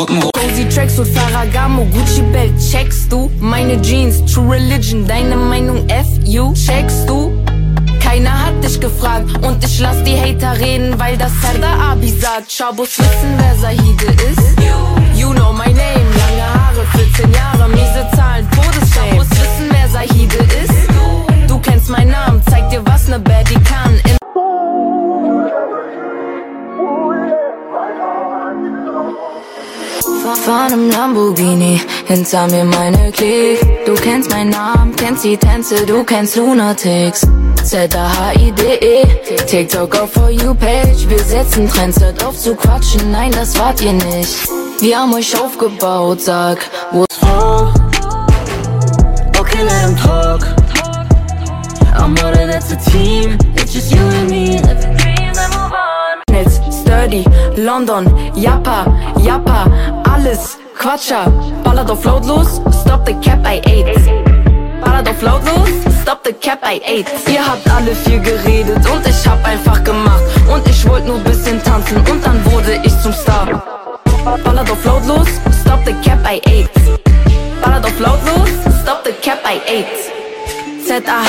Rocken. Cozy Tracks und Ferragamo, Gucci Belt, checkst du? Meine Jeans, True Religion, deine Meinung FU, checkst du? Keiner hat dich gefragt und ich lass die Hater reden, weil das Serdar Abi sagt. Schabos wissen, wer Zahide ist. You know my name, lange Haare, 14 Jahre, miese Zahlen, Todesfame. Schabos wissen, wer Zahide ist. Du kennst meinen Namen, zeig dir, was ne Baddie kann. Fahren im Lamborghini, hinter mir meine Clique. Du kennst meinen Namen, kennst die Tänze, du kennst Lunatics. ZAHIDE, TikTok auf For You Page. Wir setzen Trends, hört auf zu quatschen, nein, das wart ihr nicht. Wir haben euch aufgebaut, sag, wo Okay, let him talk. I'm more than that's a team. It's just you and me, living dreams and move on. Nels, Sturdy, London, Jappa, alles Quatscher. Ballert auf lautlos, stop the cap, I ate. Ballert auf lautlos, stop the cap, I ate. Ihr habt alle viel geredet und ich hab einfach gemacht. Und ich wollte nur bisschen tanzen und dann wurde ich zum Star. Ballert auf lautlos, stop the cap, I ate. Ballert auf lautlos, stop the cap, I ate. ZA